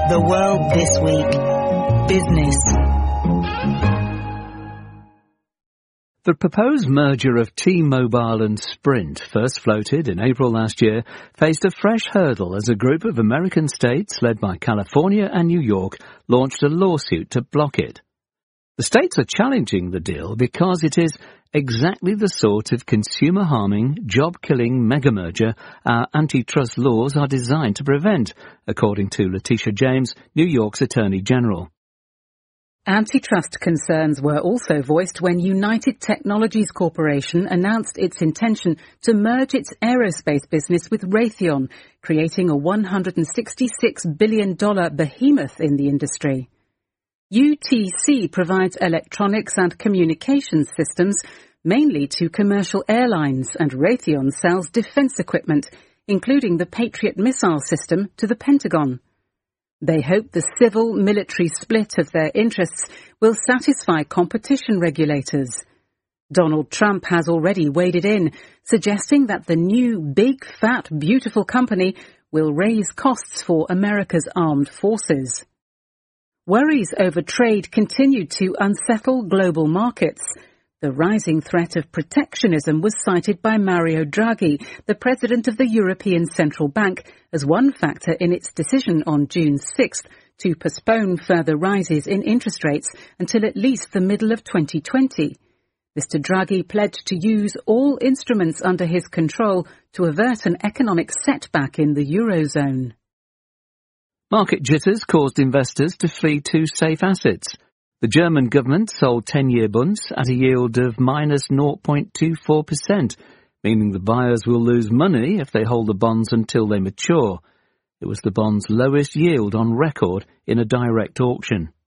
The World This Week. Business. The proposed merger of T-Mobile and Sprint, first floated in April last year, faced a fresh hurdle as a group of American states, led by California and New York, launched a lawsuit to block it. The states are challenging the deal because it is exactly the sort of consumer-harming, job-killing mega-merger our antitrust laws are designed to prevent, according to Letitia James, New York's Attorney General. Antitrust concerns were also voiced when United Technologies Corporation announced its intention to merge its aerospace business with Raytheon, creating a $166 billion behemoth in the industry. UTC provides electronics and communications systems mainly to commercial airlines, and Raytheon sells defense equipment, including the Patriot missile system, to the Pentagon. They hope the civil-military split of their interests will satisfy competition regulators. Donald Trump has already waded in, suggesting that the new big, fat, beautiful company will raise costs for America's armed forces. Worries over trade continue to unsettle global markets. The rising threat of protectionism was cited by Mario Draghi, the president of the European Central Bank, as one factor in its decision on June 6th to postpone further rises in interest rates until at least the middle of 2020. Mr. Draghi pledged to use all instruments under his control to avert an economic setback in the Eurozone. Market jitters caused investors to flee to safe assets. The German government sold 10-year bonds at a yield of minus 0.24%, meaning the buyers will lose money if they hold the bonds until they mature. It was the bond's lowest yield on record in a direct auction.